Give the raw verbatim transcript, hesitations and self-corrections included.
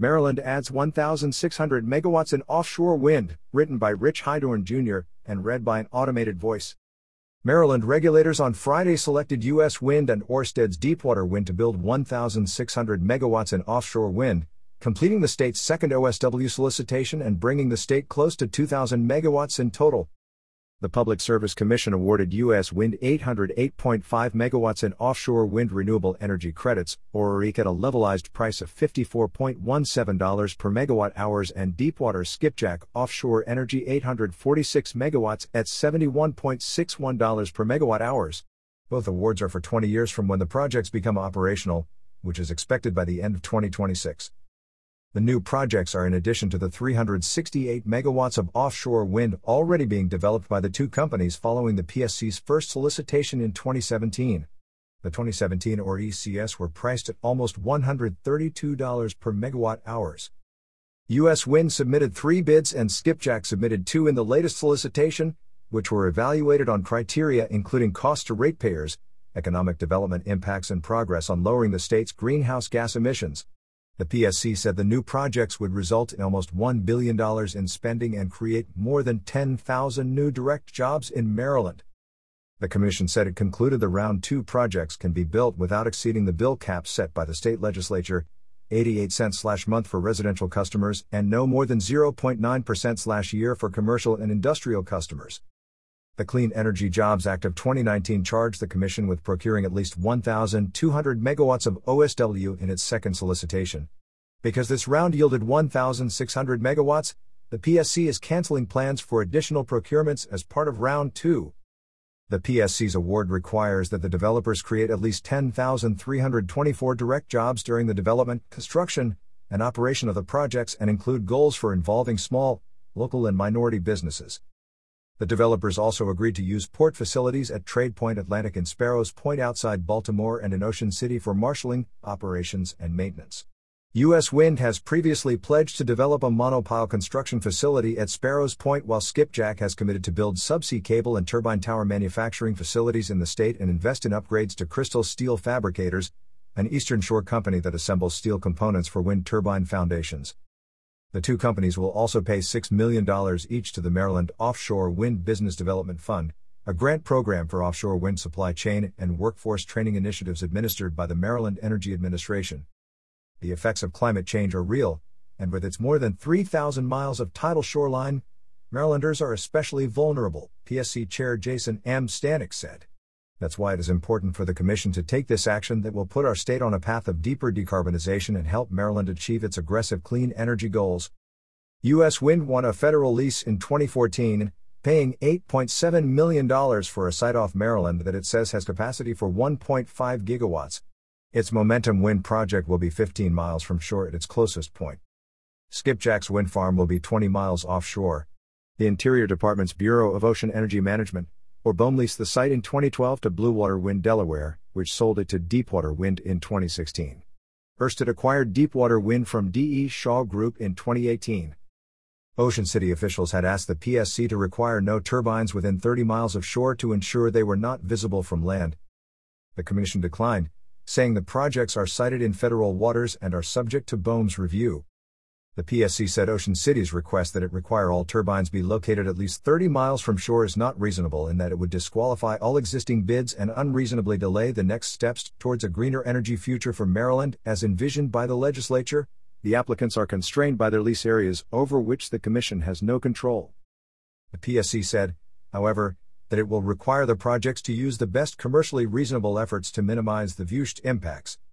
Maryland adds one thousand six hundred megawatts in offshore wind, written by Rich Hydorn Junior and read by an automated voice. Maryland regulators on Friday selected U S Wind and Ørsted's Deepwater Wind to build one thousand six hundred megawatts in offshore wind, completing the state's second O S W solicitation and bringing the state close to two thousand megawatts in total. The Public Service Commission awarded U S Wind eight hundred eight point five megawatts in offshore wind renewable energy credits, or R E C, at a levelized price of fifty-four dollars and seventeen cents per megawatt hours, and Deepwater Skipjack Offshore Energy eight hundred forty-six megawatts at seventy-one dollars and sixty-one cents per megawatt hours. Both awards are for twenty years from when the projects become operational, which is expected by the end of twenty twenty-six. The new projects are in addition to the three hundred sixty-eight megawatts of offshore wind already being developed by the two companies following the P S C's first solicitation in twenty seventeen. The twenty seventeen O R E C S were priced at almost one hundred thirty-two dollars per megawatt hours. U S Wind submitted three bids and Skipjack submitted two in the latest solicitation, which were evaluated on criteria including cost to ratepayers, economic development impacts, and progress on lowering the state's greenhouse gas emissions. The P S C said the new projects would result in almost one billion dollars in spending and create more than ten thousand new direct jobs in Maryland. The Commission said it concluded the Round two projects can be built without exceeding the bill cap set by the state legislature, eighty-eight cents per month for residential customers and no more than zero point nine percent per year for commercial and industrial customers. The Clean Energy Jobs Act of twenty nineteen charged the Commission with procuring at least one thousand two hundred megawatts of O S W in its second solicitation. Because this round yielded one thousand six hundred megawatts, the P S C is canceling plans for additional procurements as part of Round two. The P S C's award requires that the developers create at least ten thousand three hundred twenty-four direct jobs during the development, construction, and operation of the projects and include goals for involving small, local, and minority businesses. The developers also agreed to use port facilities at Trade Point Atlantic in Sparrows Point outside Baltimore and in Ocean City for marshaling, operations, and maintenance. U S Wind has previously pledged to develop a monopile construction facility at Sparrows Point, while Skipjack has committed to build subsea cable and turbine tower manufacturing facilities in the state and invest in upgrades to Crystal Steel Fabricators, an Eastern Shore company that assembles steel components for wind turbine foundations. The two companies will also pay six million dollars each to the Maryland Offshore Wind Business Development Fund, a grant program for offshore wind supply chain and workforce training initiatives administered by the Maryland Energy Administration. The effects of climate change are real, and with its more than three thousand miles of tidal shoreline, Marylanders are especially vulnerable, P S C Chair Jason M. Stanek said. That's why it is important for the Commission to take this action that will put our state on a path of deeper decarbonization and help Maryland achieve its aggressive clean energy goals. U S Wind won a federal lease in twenty fourteen, paying eight point seven million dollars for a site off Maryland that it says has capacity for one point five gigawatts. Its Momentum Wind project will be fifteen miles from shore at its closest point. Skipjack's wind farm will be twenty miles offshore. The Interior Department's Bureau of Ocean Energy Management, or BOEM, leased the site in twenty twelve to Blue Water Wind Delaware, which sold it to Deepwater Wind in twenty sixteen. Ørsted acquired Deepwater Wind from D E Shaw Group in twenty eighteen. Ocean City officials had asked the P S C to require no turbines within thirty miles of shore to ensure they were not visible from land. The Commission declined, saying the projects are sited in federal waters and are subject to BOEM's review. The P S C said Ocean City's request that it require all turbines be located at least thirty miles from shore is not reasonable, in that it would disqualify all existing bids and unreasonably delay the next steps towards a greener energy future for Maryland as envisioned by the legislature. The applicants are constrained by their lease areas, over which the Commission has no control. The P S C said, however, that it will require the projects to use the best commercially reasonable efforts to minimize the V U S T impacts.